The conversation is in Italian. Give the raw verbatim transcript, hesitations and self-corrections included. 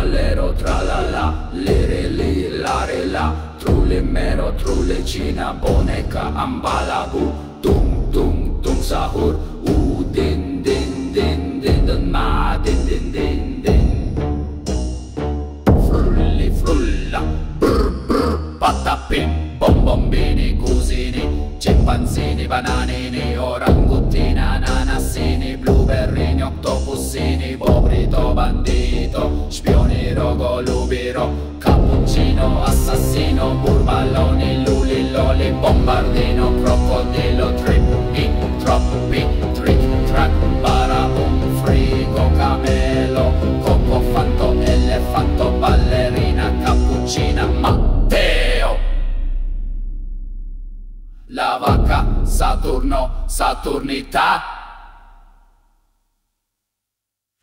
ballero tralala, lire li lare la, trule mero trule cina boneca ambalabu, tung tung tung sahur, u din din din din din ma din din din din, frulli frulla, brr brr patapim, bombombini cusini, scimpanzini, bananini, oranguttina, ananassini, blueberrini, octopussini, pobrito, bandito, spioni, rogolubiro, cappuccino, assassino, burballoni, luli, loli, bombardino, crocodilo, trippi, troppi, trick, track, barabum, frigo, camelo, coco, fanto, elefanto, ballerina, cappuccina, Matteo. La vacca, Saturno, Saturnità.